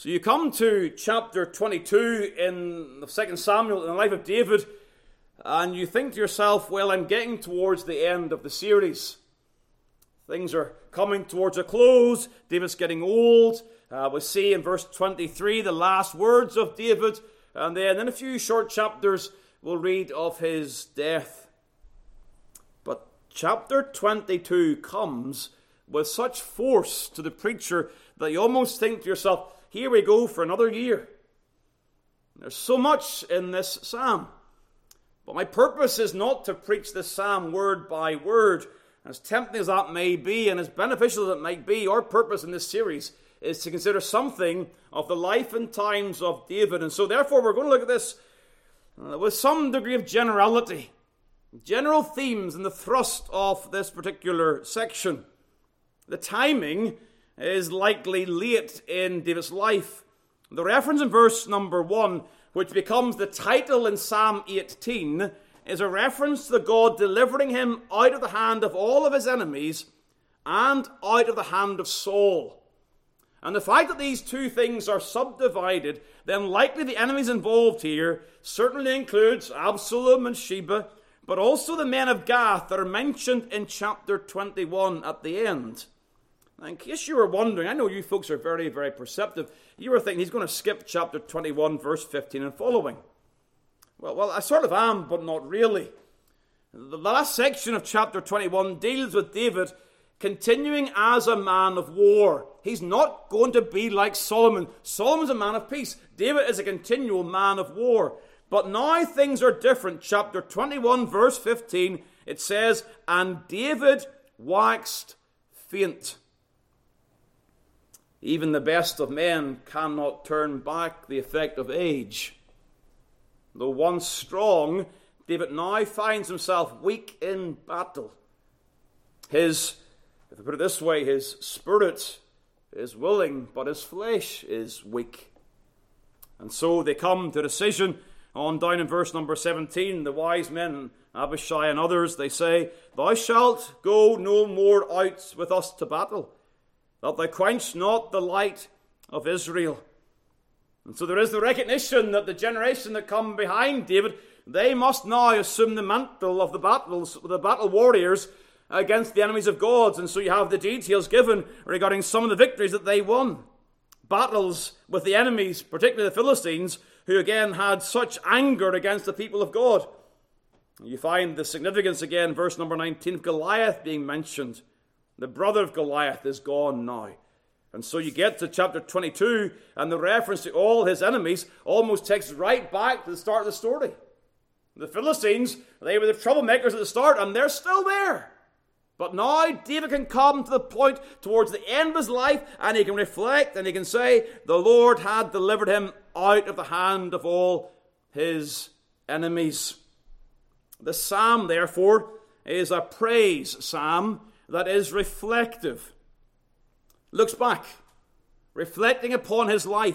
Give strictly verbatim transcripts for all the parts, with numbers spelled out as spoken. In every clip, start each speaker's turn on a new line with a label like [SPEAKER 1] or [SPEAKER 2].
[SPEAKER 1] So you come to chapter twenty-two in the Second Samuel in the life of David, and you think to yourself, well, I'm getting towards the end of the series. Things are coming towards a close. David's getting old. Uh, we see in verse twenty-three the last words of David, and then in a few short chapters we'll read of his death. But chapter twenty-two comes with such force to the preacher that you almost think to yourself, here we go for another year. There's so much in this psalm. But my purpose is not to preach this psalm word by word. As tempting as that may be, and as beneficial as it might be, our purpose in this series is to consider something of the life and times of David. And so therefore we're going to look at this uh, with some degree of generality. General themes in the thrust of this particular section. The timing is likely late in David's life. The reference in verse number one, which becomes the title in Psalm eighteen, is a reference to God delivering him out of the hand of all of his enemies and out of the hand of Saul. And the fact that these two things are subdivided, then likely the enemies involved here certainly includes Absalom and Sheba, but also the men of Gath that are mentioned in chapter twenty-one at the end. Now, in case you were wondering, I know you folks are very, very perceptive. You were thinking he's going to skip chapter twenty-one, verse fifteen and following. Well, well, I sort of am, but not really. The last section of chapter twenty-one deals with David continuing as a man of war. He's not going to be like Solomon. Solomon's a man of peace. David is a continual man of war. But now things are different. Chapter twenty-one, verse fifteen, it says, "And David waxed faint." Even the best of men cannot turn back the effect of age. Though once strong, David now finds himself weak in battle. His, if I put it this way, his spirit is willing, but his flesh is weak. And so they come to a decision on down in verse number seventeen. The wise men, Abishai and others, they say, "Thou shalt go no more out with us to battle, that thou quench not the light of Israel." And so there is the recognition that the generation that come behind David, they must now assume the mantle of the battles, the battle warriors against the enemies of God. And so you have the details given regarding some of the victories that they won. Battles with the enemies, particularly the Philistines, who again had such anger against the people of God. You find the significance again, verse number nineteen, of Goliath being mentioned. The brother of Goliath is gone now. And so you get to chapter twenty-two, and the reference to all his enemies almost takes right back to the start of the story. The Philistines, they were the troublemakers at the start, and they're still there. But now David can come to the point towards the end of his life, and he can reflect, and he can say, the Lord had delivered him out of the hand of all his enemies. The psalm, therefore, is a praise psalm that is reflective. Looks back, reflecting upon his life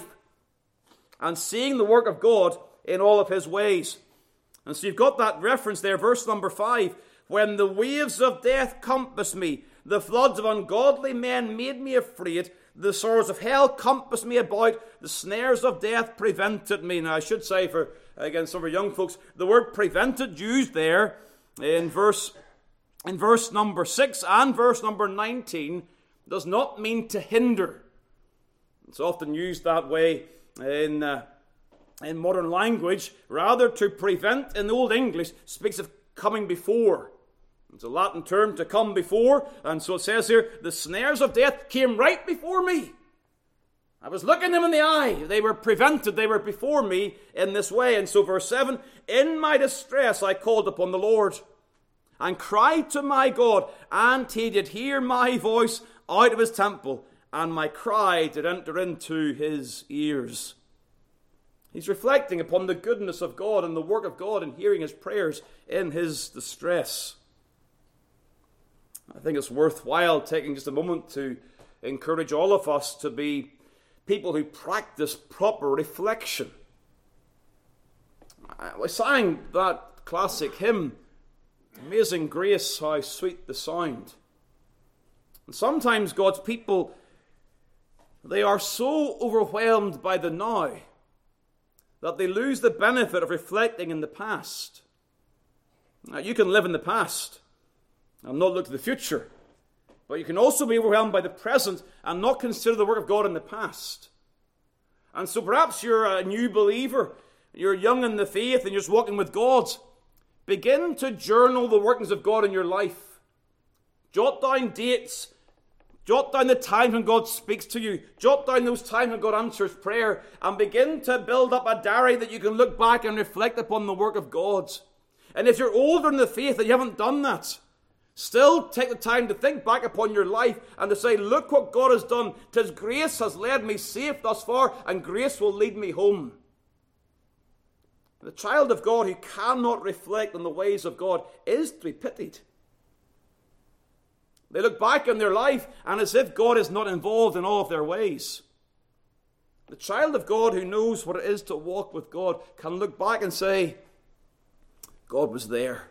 [SPEAKER 1] and seeing the work of God in all of his ways. And so you've got that reference there, verse number five. "When the waves of death compassed me, the floods of ungodly men made me afraid, the sorrows of hell compassed me about, the snares of death prevented me." Now I should say for, again, some of our young folks, the word prevented used there in verse In verse number six and verse number nineteen does not mean to hinder. It's often used that way in, uh, in modern language. Rather, to prevent in Old English speaks of coming before. It's a Latin term, to come before. And so it says here, the snares of death came right before me. I was looking them in the eye. They were prevented. They were before me in this way. And so verse seven, "In my distress I called upon the Lord, and cried to my God, and he did hear my voice out of his temple, and my cry did enter into his ears." He's reflecting upon the goodness of God and the work of God in hearing his prayers in his distress. I think it's worthwhile taking just a moment to encourage all of us to be people who practice proper reflection. We sang that classic hymn, "Amazing Grace, how sweet the sound." And sometimes God's people, they are so overwhelmed by the now that they lose the benefit of reflecting in the past. Now, you can live in the past and not look to the future, but you can also be overwhelmed by the present and not consider the work of God in the past. And so perhaps you're a new believer, you're young in the faith, and you're just walking with God. Begin to journal the workings of God in your life. Jot down dates. Jot down the times when God speaks to you. Jot down those times when God answers prayer. And begin to build up a diary that you can look back and reflect upon the work of God. And if you're older in the faith and you haven't done that, still take the time to think back upon your life and to say, look what God has done. 'Tis grace has led me safe thus far, and grace will lead me home. The child of God who cannot reflect on the ways of God is to be pitied. They look back on their life and as if God is not involved in all of their ways. The child of God who knows what it is to walk with God can look back and say, God was there.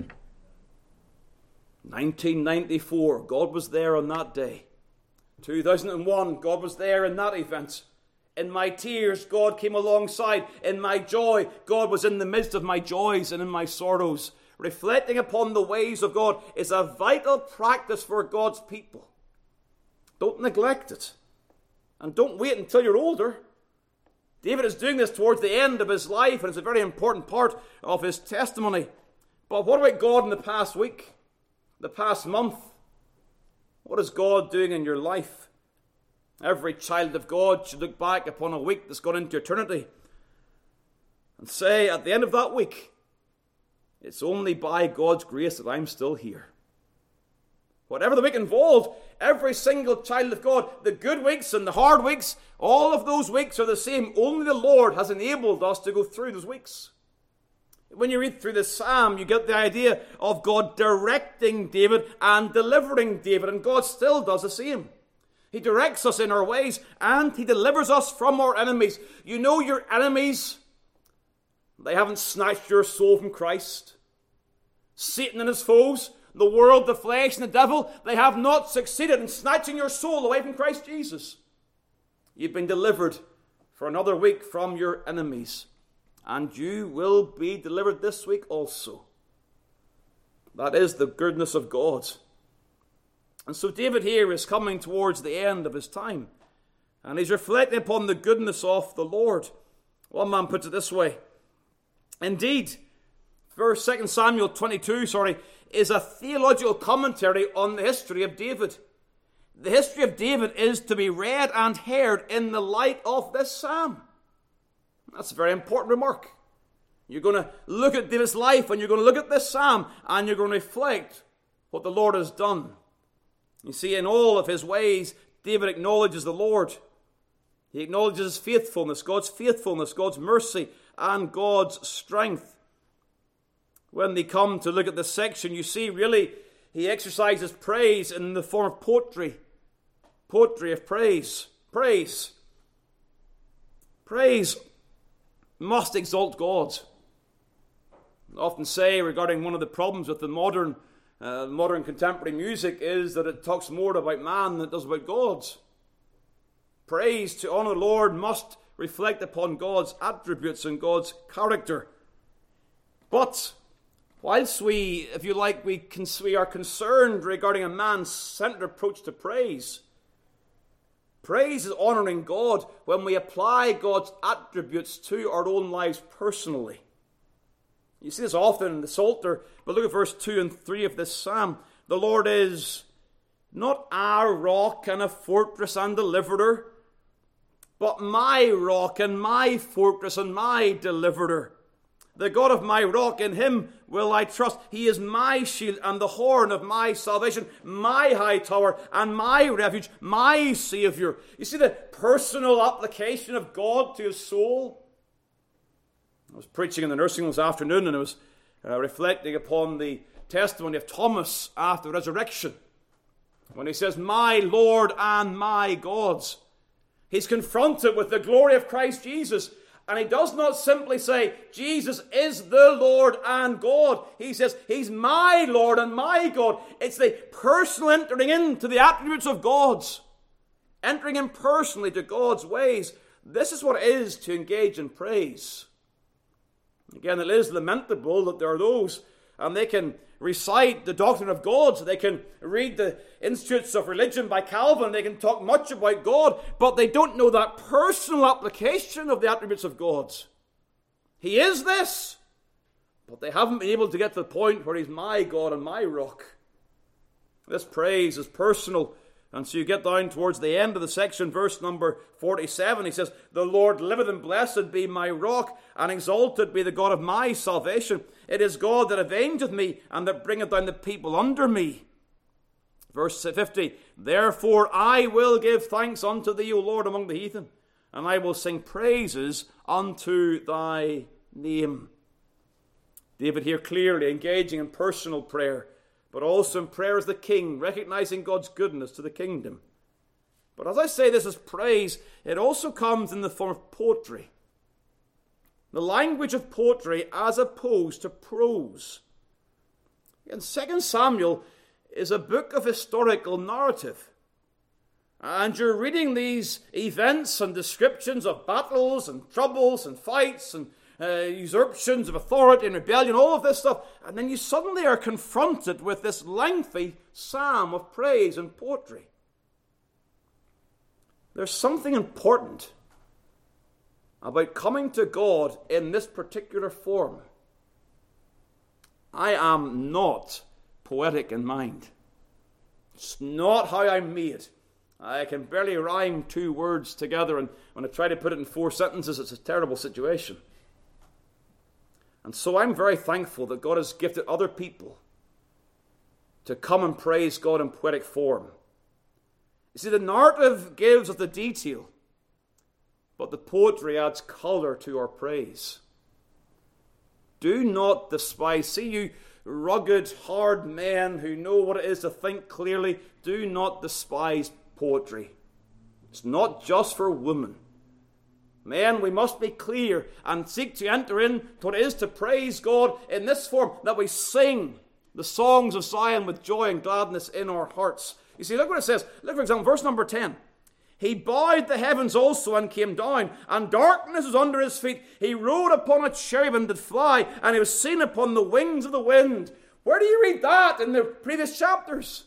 [SPEAKER 1] nineteen ninety-four, God was there on that day. two thousand one, God was there in that event. In my tears, God came alongside. In my joy, God was in the midst of my joys and in my sorrows. Reflecting upon the ways of God is a vital practice for God's people. Don't neglect it. And don't wait until you're older. David is doing this towards the end of his life, and it's a very important part of his testimony. But what about God in the past week? The past month? What is God doing in your life? Every child of God should look back upon a week that's gone into eternity and say, at the end of that week, it's only by God's grace that I'm still here. Whatever the week involved, every single child of God, the good weeks and the hard weeks, all of those weeks are the same. Only the Lord has enabled us to go through those weeks. When you read through the psalm, you get the idea of God directing David and delivering David, and God still does the same. He directs us in our ways, and he delivers us from our enemies. You know your enemies, they haven't snatched your soul from Christ. Satan and his foes, the world, the flesh, and the devil, they have not succeeded in snatching your soul away from Christ Jesus. You've been delivered for another week from your enemies, and you will be delivered this week also. That is the goodness of God. And so David here is coming towards the end of his time, and he's reflecting upon the goodness of the Lord. One man puts it this way. Indeed, verse Second Samuel twenty-two, sorry, is a theological commentary on the history of David. The history of David is to be read and heard in the light of this psalm. That's a very important remark. You're going to look at David's life, and you're going to look at this psalm, and you're going to reflect what the Lord has done. You see, in all of his ways, David acknowledges the Lord. He acknowledges his faithfulness, God's faithfulness, God's mercy, and God's strength. When they come to look at this section, you see, really, he exercises praise in the form of poetry. Poetry of praise. Praise. Praise must exalt God. I often say regarding one of the problems with the modern Uh, modern contemporary music is that it talks more about man than it does about God. Praise to honor the Lord must reflect upon God's attributes and God's character. But whilst we, if you like, we, can, we are concerned regarding a man-centered approach to praise, praise is honoring God when we apply God's attributes to our own lives personally. You see this often in the Psalter, but look at verse two and three of this psalm. The Lord is not our rock and a fortress and deliverer, but my rock and my fortress and my deliverer. The God of my rock, in him will I trust. He is my shield and the horn of my salvation, my high tower and my refuge, my Savior. You see the personal application of God to his soul? I was preaching in the nursing home this afternoon, and I was uh, reflecting upon the testimony of Thomas after the resurrection. When he says, my Lord and my God, he's confronted with the glory of Christ Jesus. And he does not simply say, Jesus is the Lord and God. He says, he's my Lord and my God. It's the personal entering into the attributes of God. entering in personally to God's ways. This is what it is to engage in praise. Again, it is lamentable that there are those, and they can recite the doctrine of God, so they can read the Institutes of Religion by Calvin, they can talk much about God, but they don't know that personal application of the attributes of God. He is this, but they haven't been able to get to the point where he's my God and my rock. This praise is personal. And so you get down towards the end of the section, verse number forty-seven. He says, "The Lord liveth, and blessed be my rock, and exalted be the God of my salvation. It is God that avengeth me, and that bringeth down the people under me." Verse fifty, "Therefore I will give thanks unto thee, O Lord, among the heathen, and I will sing praises unto thy name." David here clearly engaging in personal prayer, but also in prayer as the king, recognizing God's goodness to the kingdom. But as I say this as praise, it also comes in the form of poetry. The language of poetry as opposed to prose. And Second Samuel is a book of historical narrative. And you're reading these events and descriptions of battles and troubles and fights and Uh, usurpations of authority and rebellion, all of this stuff, and then you suddenly are confronted with this lengthy psalm of praise and poetry. There's something important about coming to God in this particular form. I am not poetic in mind. It's not how I'm made. I can barely rhyme two words together, and when I try to put it in four sentences, it's a terrible situation. And so I'm very thankful that God has gifted other people to come and praise God in poetic form. You see, the narrative gives us the detail, but the poetry adds color to our praise. Do not despise. See, you rugged, hard men who know what it is to think clearly, do not despise poetry. It's not just for women. Men, we must be clear and seek to enter into what it is to praise God in this form, that we sing the songs of Zion with joy and gladness in our hearts. You see, look what it says. Look, for example, verse number ten. "He bowed the heavens also and came down, and darkness was under his feet. He rode upon a cherub and did fly, and he was seen upon the wings of the wind." Where do you read that in the previous chapters?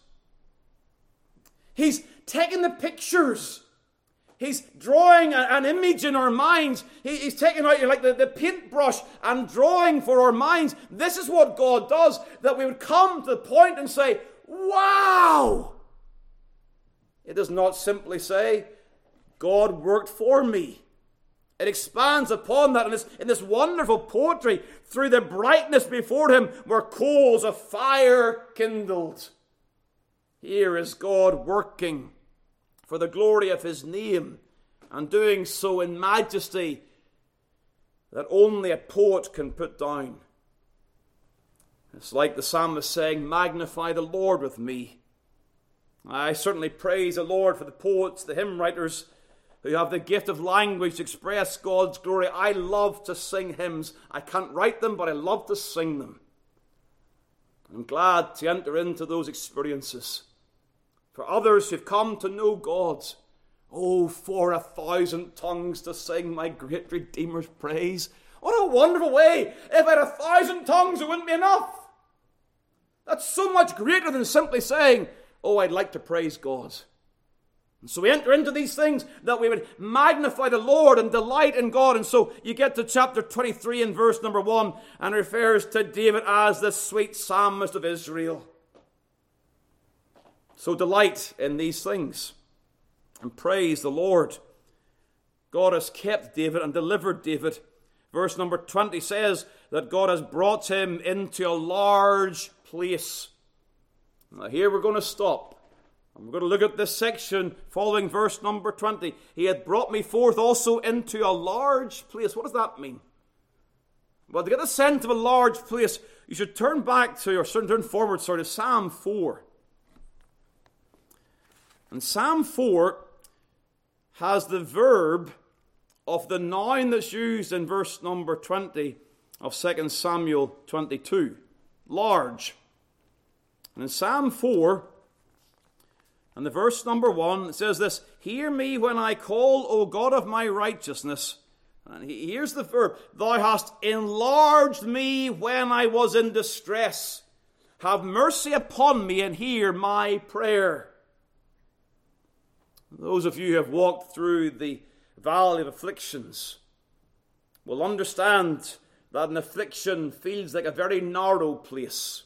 [SPEAKER 1] He's taking the pictures. He's drawing an image in our minds. He's taking out like the, the paintbrush and drawing for our minds. This is what God does, that we would come to the point and say, wow! It does not simply say, God worked for me. It expands upon that in this, in this wonderful poetry. Through the brightness before him were coals of fire kindled. Here is God working for the glory of his name, and doing so in majesty that only a poet can put down. It's like the psalmist saying, "Magnify the Lord with me." I certainly praise the Lord for the poets, the hymn writers, who have the gift of language to express God's glory. I love to sing hymns. I can't write them, but I love to sing them. I'm glad to enter into those experiences. For others who've come to know God, oh, for a thousand tongues to sing my great Redeemer's praise. What a wonderful way. If I had a thousand tongues, it wouldn't be enough. That's so much greater than simply saying, oh, I'd like to praise God. And so we enter into these things that we would magnify the Lord and delight in God. And so you get to chapter twenty-three and verse number one, and refers to David as the sweet psalmist of Israel. So delight in these things and praise the Lord. God has kept David and delivered David. Verse number twenty says that God has brought him into a large place. Now here we're going to stop. And we're going to look at this section following verse number twenty. He had brought me forth also into a large place. What does that mean? Well, to get the sense of a large place, you should turn back to, or turn forward, sorry, to Psalm four. And Psalm four has the verb of the noun that's used in verse number twenty of Second Samuel twenty-two. Large. And in Psalm four, and the verse number one, it says this: Hear me when I call, O God of my righteousness. And here's the verb. Thou hast enlarged me when I was in distress. Have mercy upon me and hear my prayer. Those of you who have walked through the valley of afflictions will understand that an affliction feels like a very narrow place.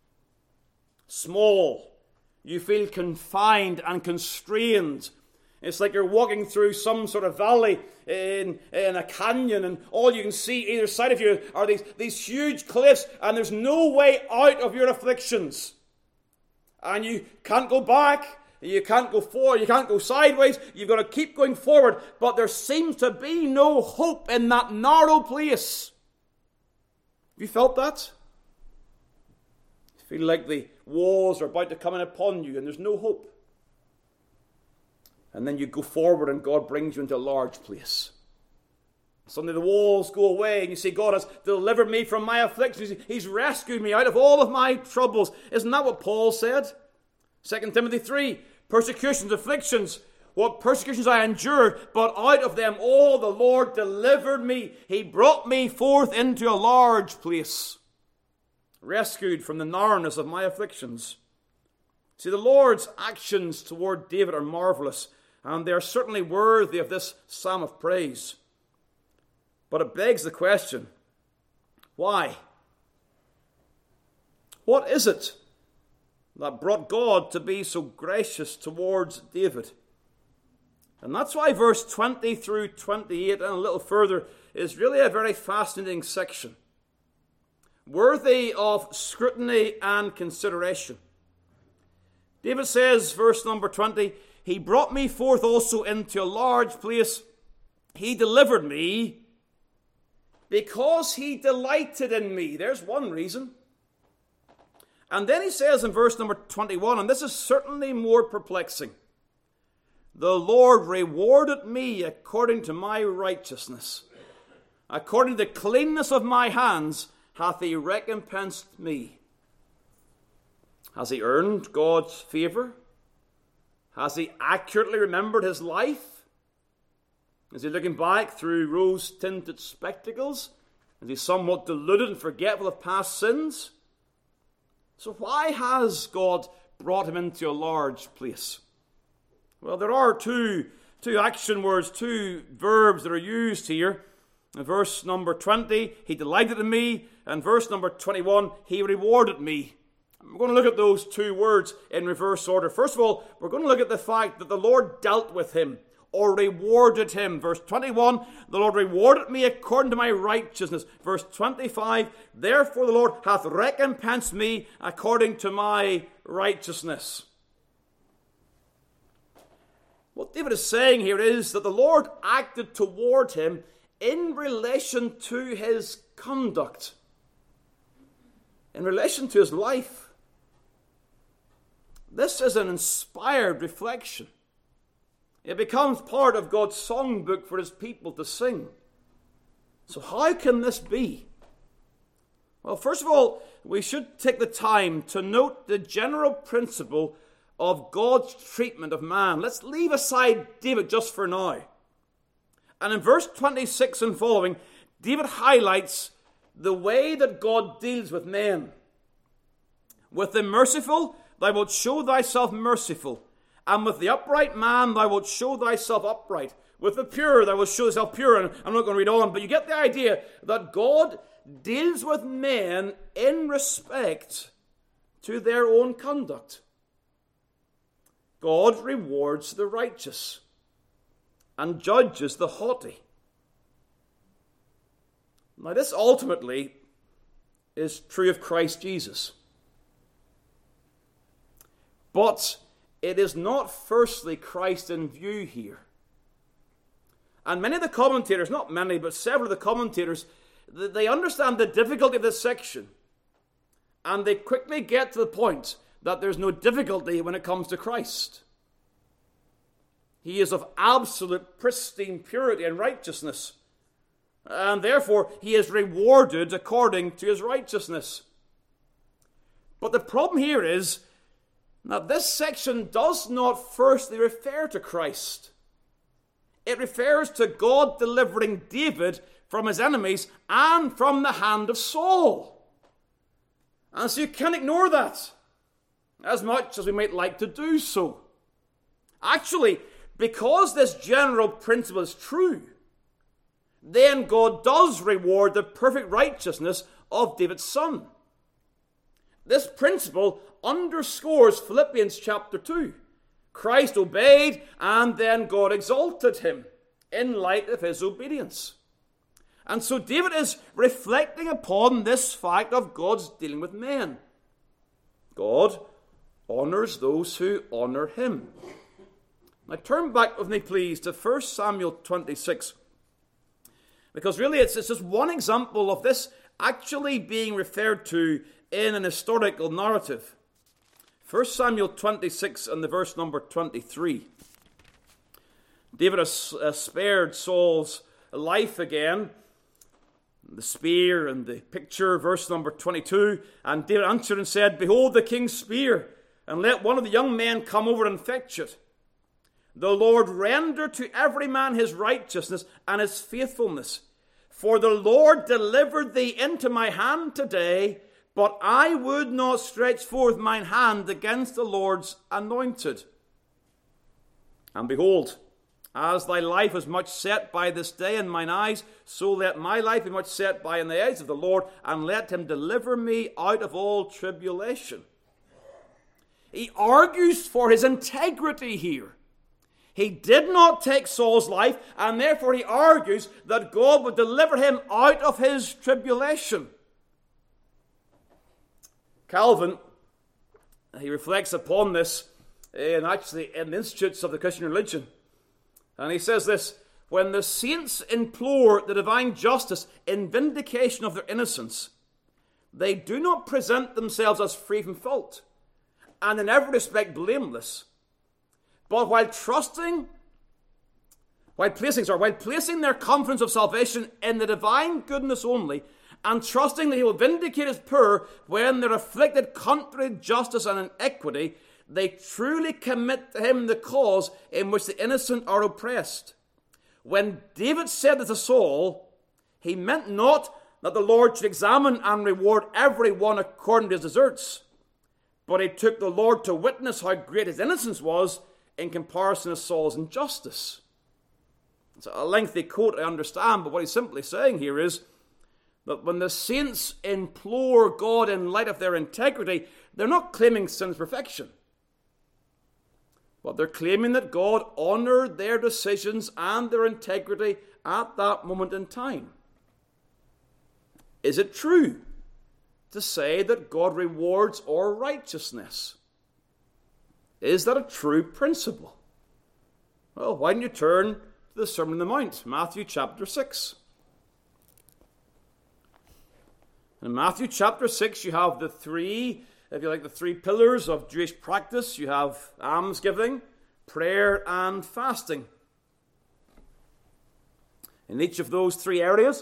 [SPEAKER 1] Small. You feel confined and constrained. It's like you're walking through some sort of valley in, in a canyon, and all you can see either side of you are these, these huge cliffs, and there's no way out of your afflictions. And you can't go back, you can't go forward, you can't go sideways, you've got to keep going forward, but there seems to be no hope in that narrow place. Have you felt that? You feel like the walls are about to come in upon you, and there's no hope. And then you go forward and God brings you into a large place. Suddenly the walls go away and you say, God has delivered me from my afflictions. He's rescued me out of all of my troubles. Isn't that what Paul said? Second Timothy three, persecutions, afflictions. What persecutions I endured, but out of them all the Lord delivered me. He brought me forth into a large place, rescued from the narrowness of my afflictions. See, the Lord's actions toward David are marvelous, and they are certainly worthy of this psalm of praise. But it begs the question, why? What is it that brought God to be so gracious towards David? And that's why verse twenty through twenty-eight and a little further is really a very fascinating section, worthy of scrutiny and consideration. David says, verse number twenty, He brought me forth also into a large place. He delivered me because He delighted in me. There's one reason. And then he says in verse number twenty-one, and this is certainly more perplexing, the Lord rewarded me according to my righteousness. According to the cleanness of my hands hath He recompensed me. Has he earned God's favor? Has he accurately remembered his life? Is he looking back through rose-tinted spectacles? Is he somewhat deluded and forgetful of past sins? So why has God brought him into a large place? Well, there are two, two action words, two verbs that are used here. In verse number twenty, He delighted in me. And verse number twenty-one, He rewarded me. We're going to look at those two words in reverse order. First of all, we're going to look at the fact that the Lord dealt with him or rewarded him. Verse twenty-one, the Lord rewarded me according to my righteousness. Verse twenty-five, therefore the Lord hath recompensed me according to my righteousness. What David is saying here is that the Lord acted toward him in relation to his conduct, in relation to his life. This is an inspired reflection. It becomes part of God's songbook for his people to sing. So how can this be? Well, first of all, we should take the time to note the general principle of God's treatment of man. Let's leave aside David just for now. And in verse twenty-six and following, David highlights the way that God deals with men. With the merciful, thou wilt show thyself merciful. And with the upright man, thou wilt show thyself upright. With the pure, thou wilt show thyself pure. And I'm not going to read on, but you get the idea that God deals with men in respect to their own conduct. God rewards the righteous and judges the haughty. Now, this ultimately is true of Christ Jesus. But it is not firstly Christ in view here. And many of the commentators, not many, but several of the commentators, they understand the difficulty of this section. And they quickly get to the point that there's no difficulty when it comes to Christ. He is of absolute pristine purity and righteousness. And therefore, he is rewarded according to his righteousness. But the problem here is, Now, this section does not firstly refer to Christ. It refers to God delivering David from his enemies and from the hand of Saul. And so you can't ignore that, as much as we might like to do so. Actually, because this general principle is true, then God does reward the perfect righteousness of David's son. This principle underscores Philippians chapter two. Christ obeyed, and then God exalted him in light of his obedience. And so David is reflecting upon this fact of God's dealing with men. God honors those who honor him. Now turn back with me, please, to First Samuel twenty-six. Because really it's, it's just one example of this actually being referred to in an historical narrative. First Samuel twenty-six and the verse number twenty-three. David has uh, spared Saul's life again. The spear and the picture, verse number twenty-two. And David answered and said, Behold the king's spear, and let one of the young men come over and fetch it. The Lord render to every man his righteousness and his faithfulness. For the Lord delivered thee into my hand today, but I would not stretch forth mine hand against the Lord's anointed. And behold, as thy life is much set by this day in mine eyes, so let my life be much set by in the eyes of the Lord, and let him deliver me out of all tribulation. He argues for his integrity here. He did not take Saul's life, and therefore he argues that God would deliver him out of his tribulation. Calvin, he reflects upon this in actually in the Institutes of the Christian Religion. And he says this, when the saints implore the divine justice in vindication of their innocence, they do not present themselves as free from fault, and in every respect blameless, but while trusting, while placing, sorry, while placing their confidence of salvation in the divine goodness only, and trusting that he will vindicate his poor when they're afflicted contrary to justice and inequity, they truly commit to him the cause in which the innocent are oppressed. When David said this to Saul, he meant not that the Lord should examine and reward every one according to his deserts, but he took the Lord to witness how great his innocence was in comparison to Saul's injustice. It's a lengthy quote, I understand, but what he's simply saying here is that when the saints implore God in light of their integrity, they're not claiming sin's perfection, but they're claiming that God honored their decisions and their integrity at that moment in time. Is it true to say that God rewards our righteousness? Is that a true principle? Well, why don't you turn to the Sermon on the Mount, Matthew chapter six. In Matthew chapter six, you have the three, if you like, the three pillars of Jewish practice. You have almsgiving, prayer, and fasting. In each of those three areas,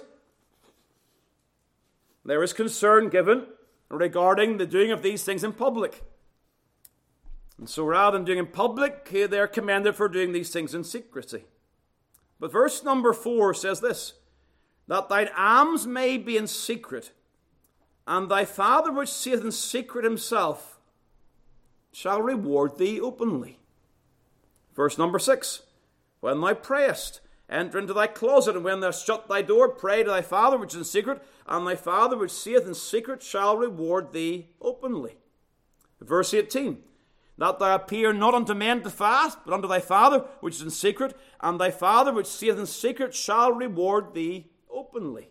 [SPEAKER 1] there is concern given regarding the doing of these things in public. And so rather than doing in public, they are commended for doing these things in secrecy. But verse number four says this, that thine alms may be in secret, and thy Father which seeth in secret himself shall reward thee openly. Verse number six, when thou prayest, enter into thy closet, and when thou hast shut thy door, pray to thy Father which is in secret, and thy Father which seeth in secret shall reward thee openly. Verse eighteen, that thou appear not unto men to fast, but unto thy Father which is in secret, and thy Father which seeth in secret shall reward thee openly.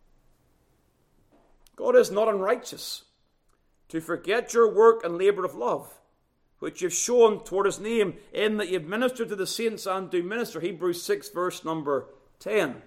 [SPEAKER 1] God is not unrighteous to forget your work and labour of love, which you've shown toward his name, in that you've ministered to the saints and do minister. Hebrews six, verse number ten.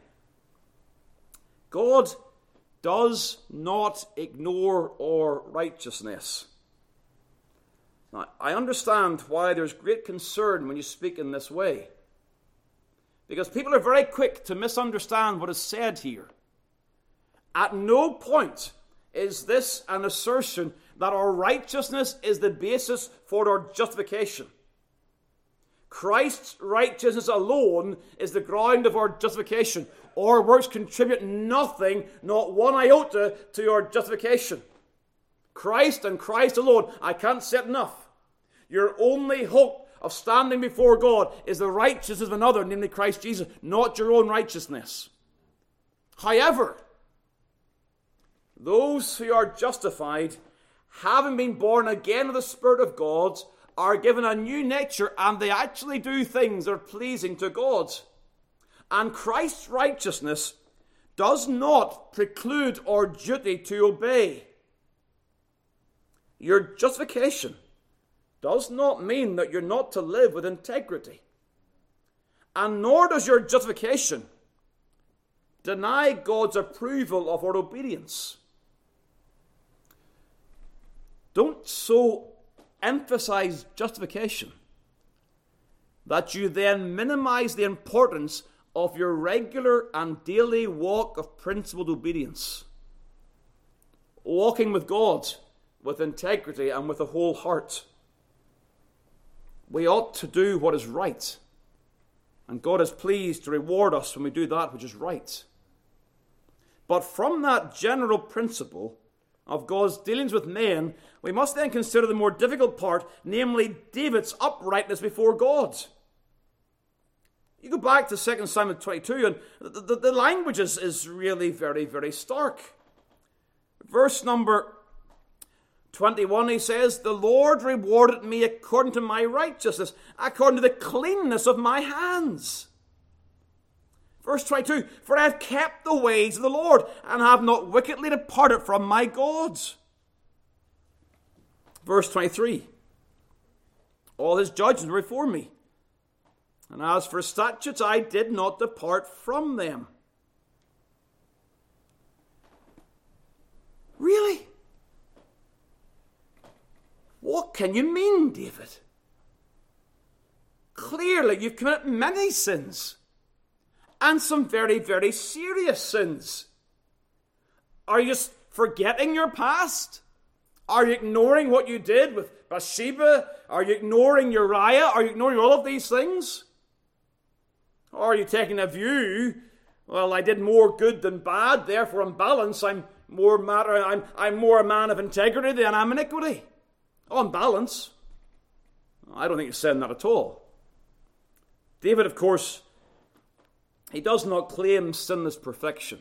[SPEAKER 1] God does not ignore our righteousness. Now, I understand why there's great concern when you speak in this way, because people are very quick to misunderstand what is said here. At no point is this an assertion that our righteousness is the basis for our justification. Christ's righteousness alone is the ground of our justification. Our works contribute nothing, not one iota, to our justification. Christ and Christ alone. I can't say it enough. Your only hope of standing before God is the righteousness of another, namely Christ Jesus, not your own righteousness. However, those who are justified, having been born again of the Spirit of God, are given a new nature, and they actually do things that are pleasing to God. And Christ's righteousness does not preclude our duty to obey. Your justification does not mean that you're not to live with integrity. And nor does your justification deny God's approval of our obedience. Don't so emphasize justification that you then minimize the importance of your regular and daily walk of principled obedience. Walking with God with integrity and with a whole heart. We ought to do what is right. And God is pleased to reward us when we do that which is right. But from that general principle of God's dealings with men, we must then consider the more difficult part, namely David's uprightness before God. You go back to Second Samuel twenty-two, and the, the, the language is, is really very, very stark. Verse number twenty-one, he says, "The Lord rewarded me according to my righteousness, according to the cleanness of my hands." Verse twenty-two, "For I have kept the ways of the Lord, and have not wickedly departed from my God." Verse twenty-three, "All his judgments were before me, and as for statutes, I did not depart from them." Really? What can you mean, David? Clearly, you've committed many sins. And some very, very serious sins. Are you just forgetting your past? Are you ignoring what you did with Bathsheba? Are you ignoring Uriah? Are you ignoring all of these things? Or are you taking a view, well, I did more good than bad, therefore on balance I'm more matter, I'm, I'm more a man of integrity than I'm iniquity? On balance, I don't think you're saying that at all. David, of course, he does not claim sinless perfection.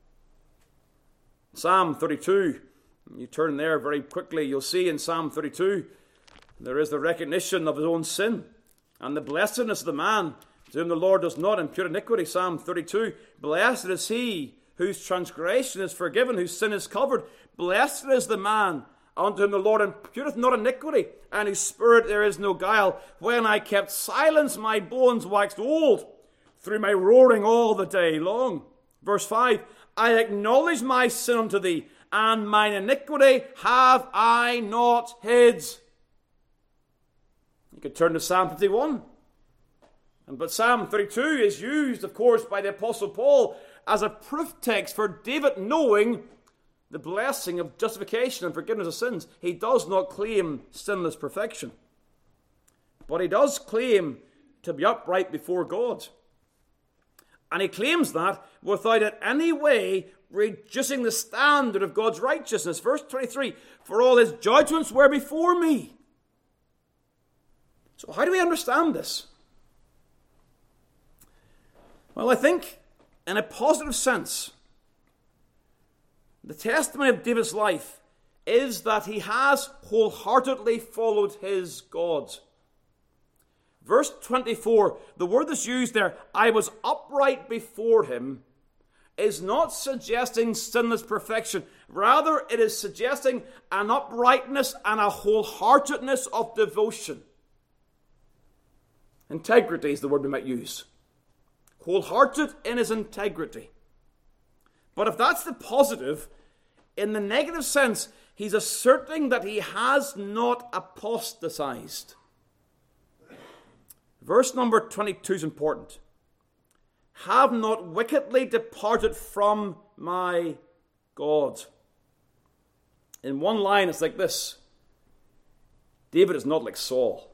[SPEAKER 1] Psalm thirty-two, you turn there very quickly, you'll see in Psalm thirty-two, there is the recognition of his own sin and the blessedness of the man to whom the Lord does not impute iniquity. Psalm thirty-two, "Blessed is he whose transgression is forgiven, whose sin is covered. Blessed is the man unto whom the Lord imputeth not iniquity, and whose spirit there is no guile. When I kept silence, my bones waxed old through my roaring all the day long." Verse five, "I acknowledge my sin unto thee, and mine iniquity have I not hid." You could turn to Psalm fifty-one. And but Psalm thirty-two is used, of course, by the Apostle Paul as a proof text for David knowing the blessing of justification and forgiveness of sins. He does not claim sinless perfection, but he does claim to be upright before God. And he claims that without in any way reducing the standard of God's righteousness. Verse twenty-three, "For all his judgments were before me." So how do we understand this? Well, I think in a positive sense, the testimony of David's life is that he has wholeheartedly followed his God. Verse twenty-four, the word that's used there, "I was upright before him," is not suggesting sinless perfection. Rather, it is suggesting an uprightness and a wholeheartedness of devotion. Integrity is the word we might use. Wholehearted in his integrity. But if that's the positive, in the negative sense, he's asserting that he has not apostatized. Verse number twenty-two is important. "Have not wickedly departed from my God." In one line, it's like this: David is not like Saul.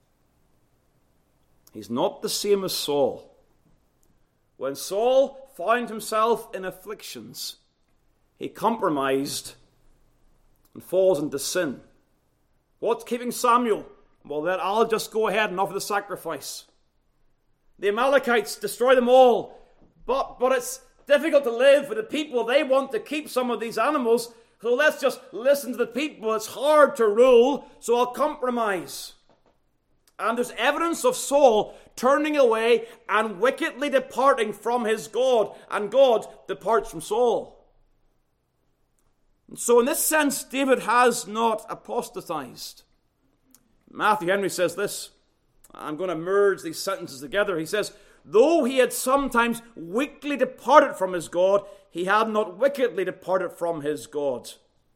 [SPEAKER 1] He's not the same as Saul. When Saul found himself in afflictions, he compromised and falls into sin. What's keeping Samuel? Well, then I'll just go ahead and offer the sacrifice. The Amalekites, destroy them all. But, but it's difficult to live for the people. They want to keep some of these animals, so let's just listen to the people. It's hard to rule, so I'll compromise. And there's evidence of Saul turning away and wickedly departing from his God, and God departs from Saul. And so in this sense, David has not apostatized. Matthew Henry says this. I'm going to merge these sentences together. He says, though he had sometimes weakly departed from his God, he had not wickedly departed from his God.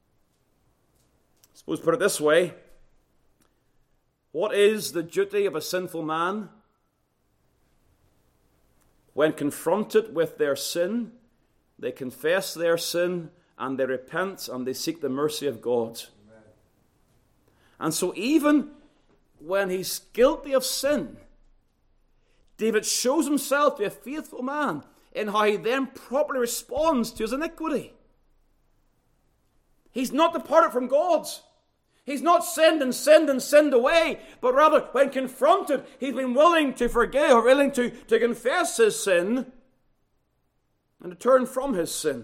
[SPEAKER 1] I suppose put it this way. What is the duty of a sinful man? When confronted with their sin, they confess their sin and they repent and they seek the mercy of God. Amen. And so even when he's guilty of sin, David shows himself to be a faithful man in how he then properly responds to his iniquity. He's not departed from God. He's not sinned and sinned and sinned away, but rather when confronted, he's been willing to forgive, or willing to, to confess his sin and to turn from his sin.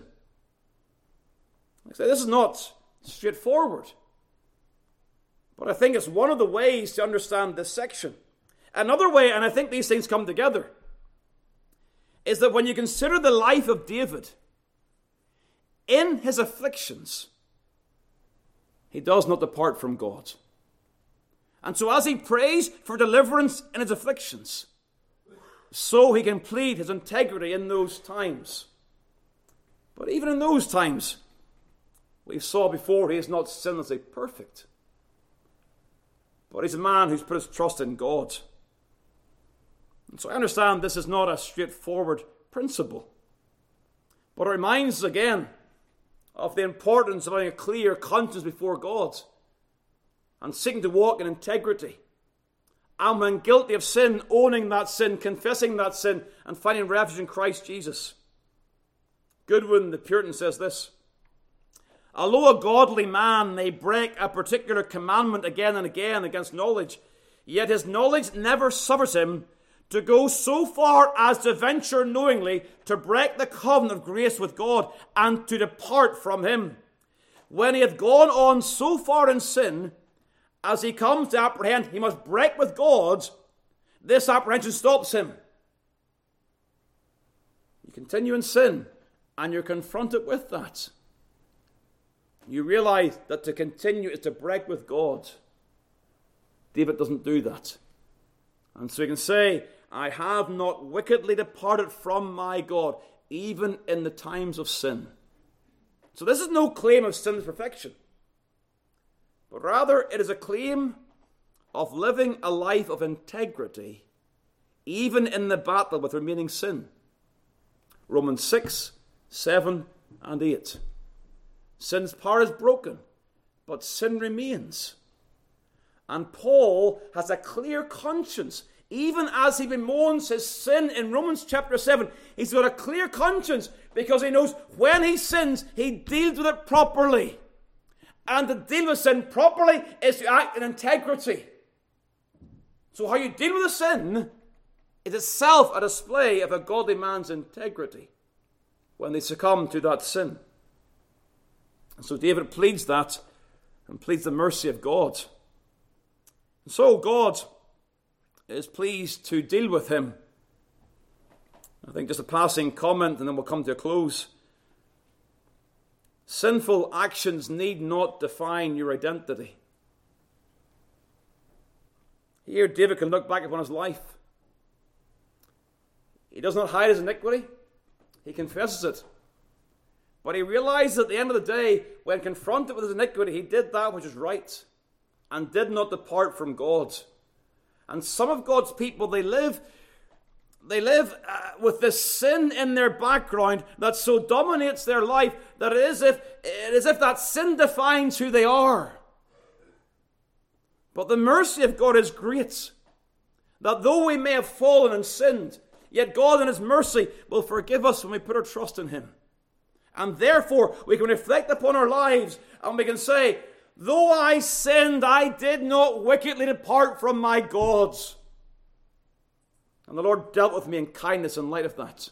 [SPEAKER 1] I say this is not straightforward, but I think it's one of the ways to understand this section. Another way, and I think these things come together, is that when you consider the life of David, in his afflictions, he does not depart from God. And so as he prays for deliverance in his afflictions, so he can plead his integrity in those times. But even in those times, we saw before, he is not sinlessly perfect. But he's a man who's put his trust in God. And so I understand this is not a straightforward principle. But it reminds us again of the importance of having a clear conscience before God and seeking to walk in integrity. And when guilty of sin, owning that sin, confessing that sin, and finding refuge in Christ Jesus. Goodwin, the Puritan, says this: although a godly man may break a particular commandment again and again against knowledge, yet his knowledge never suffers him to go so far as to venture knowingly to break the covenant of grace with God and to depart from him. When he hath gone on so far in sin, as he comes to apprehend he must break with God, this apprehension stops him. You continue in sin, and you're confronted with that. You realize that to continue is to break with God. David doesn't do that. And so you can say, I have not wickedly departed from my God, even in the times of sin. So this is no claim of sinless perfection, but rather it is a claim of living a life of integrity, even in the battle with remaining sin. Romans six, seven, and eight. Sin's power is broken, but sin remains. And Paul has a clear conscience. Even as he bemoans his sin in Romans chapter seven, he's got a clear conscience because he knows when he sins, he deals with it properly. And to deal with sin properly is to act in integrity. So how you deal with a sin is itself a display of a godly man's integrity when they succumb to that sin. And so David pleads that and pleads the mercy of God. And so God is pleased to deal with him. I think just a passing comment and then we'll come to a close. Sinful actions need not define your identity. Here David can look back upon his life. He does not hide his iniquity. He confesses it. But he realizes at the end of the day, when confronted with his iniquity, he did that which is right and did not depart from God. And some of God's people, they live, they live uh, with this sin in their background that so dominates their life that it is, if, it is if that sin defines who they are. But the mercy of God is great, that though we may have fallen and sinned, yet God in his mercy will forgive us when we put our trust in him. And therefore, we can reflect upon our lives and we can say, though I sinned, I did not wickedly depart from my God. And the Lord dealt with me in kindness in light of that.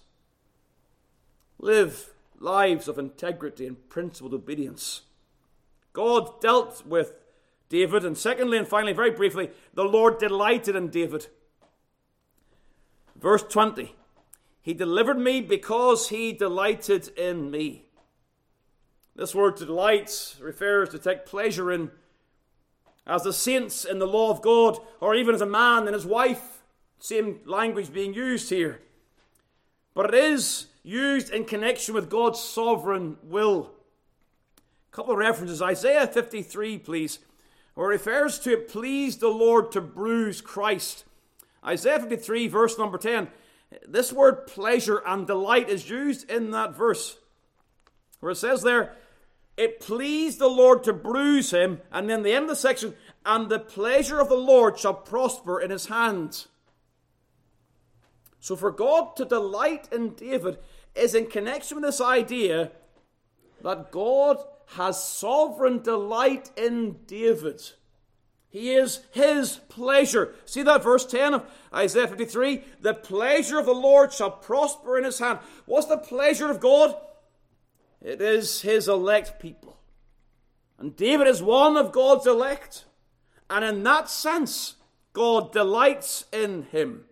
[SPEAKER 1] Live lives of integrity and principled obedience. God dealt with David. And secondly and finally, very briefly, the Lord delighted in David. Verse twenty. He delivered me because he delighted in me. This word delight refers to take pleasure in, as the saints in the law of God, or even as a man and his wife. Same language being used here. But it is used in connection with God's sovereign will. A couple of references. Isaiah fifty-three, please, where it refers to it pleased the Lord to bruise Christ. Isaiah fifty-three, verse number ten. This word pleasure and delight is used in that verse, where it says there, it pleased the Lord to bruise him, and then the end of the section, and the pleasure of the Lord shall prosper in his hand. So for God to delight in David is in connection with this idea that God has sovereign delight in David. He is his pleasure. See that verse ten of Isaiah fifty-three? The pleasure of the Lord shall prosper in his hand. What's the pleasure of God? It is his elect people. And David is one of God's elect. And in that sense, God delights in him.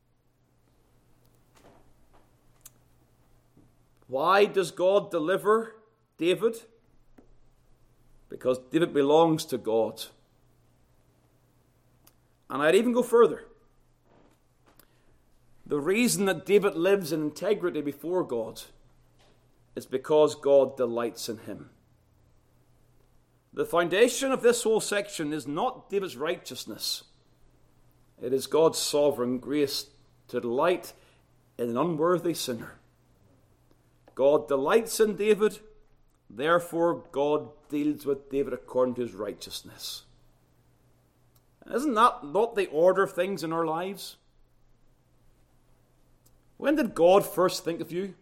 [SPEAKER 1] Why does God deliver David? Because David belongs to God. And I'd even go further. The reason that David lives in integrity before God is because God delights in him. The foundation of this whole section is not David's righteousness. It is God's sovereign grace to delight in an unworthy sinner. God delights in David, therefore God deals with David according to his righteousness. Isn't that not the order of things in our lives? When did God first think of you?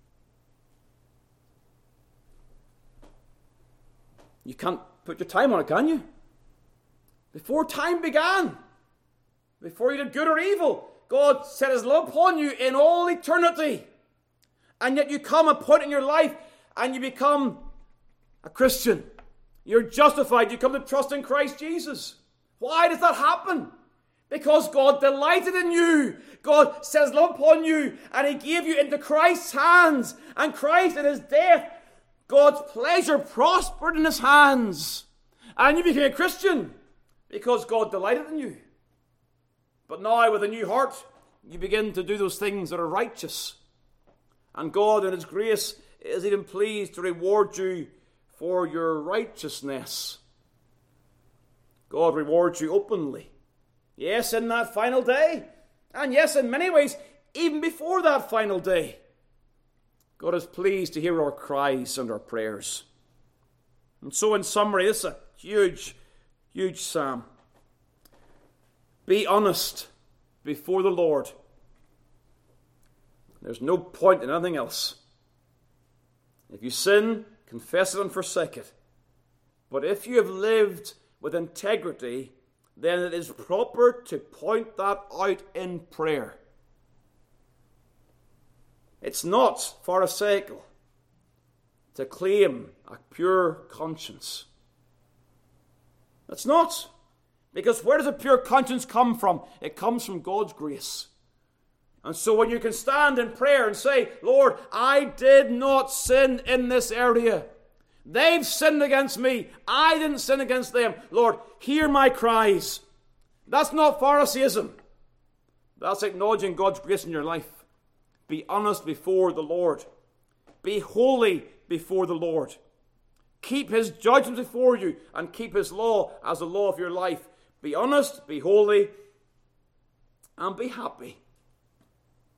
[SPEAKER 1] You can't put your time on it, can you? Before time began, before you did good or evil, God set his love upon you in all eternity. And yet you come a point in your life and you become a Christian. You're justified. You come to trust in Christ Jesus. Why does that happen? Because God delighted in you. God set his love upon you and he gave you into Christ's hands. And Christ in his death, God's pleasure prospered in his hands. And you became a Christian because God delighted in you. But now with a new heart, you begin to do those things that are righteous. And God in his grace is even pleased to reward you for your righteousness. God rewards you openly. Yes, in that final day. And yes, in many ways, even before that final day. God is pleased to hear our cries and our prayers. And so in summary, this is a huge, huge psalm. Be honest before the Lord. There's no point in anything else. If you sin, confess it and forsake it. But if you have lived with integrity, then it is proper to point that out in prayer. It's not pharisaical to claim a pure conscience. It's not. Because where does a pure conscience come from? It comes from God's grace. And so when you can stand in prayer and say, Lord, I did not sin in this area. They've sinned against me. I didn't sin against them. Lord, hear my cries. That's not Pharisaism. That's acknowledging God's grace in your life. Be honest before the Lord. Be holy before the Lord. Keep his judgment before you and keep his law as the law of your life. Be honest, be holy, and be happy.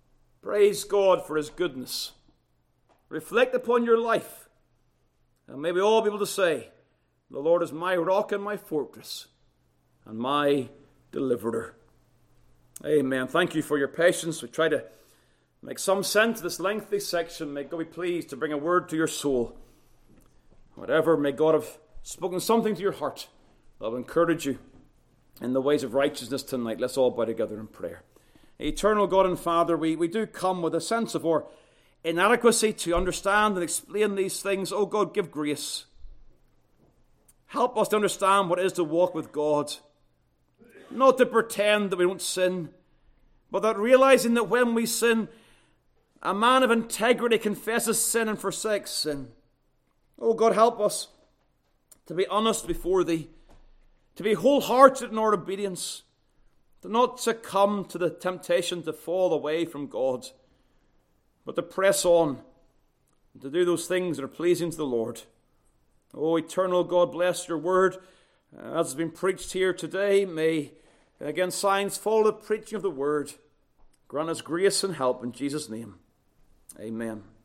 [SPEAKER 1] Praise God for his goodness. Reflect upon your life, and may we all be able to say, the Lord is my rock and my fortress, and my deliverer. Amen. Thank you for your patience. We try to make some sense of this lengthy section. May God be pleased to bring a word to your soul. Whatever, may God have spoken something to your heart that will encourage you in the ways of righteousness tonight. Let's all bow together in prayer. Eternal God and Father, we, we do come with a sense of our inadequacy to understand and explain these things. Oh God, give grace. Help us to understand what it is to walk with God. Not to pretend that we don't sin, but that realizing that when we sin, a man of integrity confesses sin and forsakes sin. Oh God, help us to be honest before Thee, to be wholehearted in our obedience, to not succumb to the temptation to fall away from God, but to press on and to do those things that are pleasing to the Lord. Oh, eternal God, bless your word. As has been preached here today, may again signs follow the preaching of the word. Grant us grace and help in Jesus' name. Amen.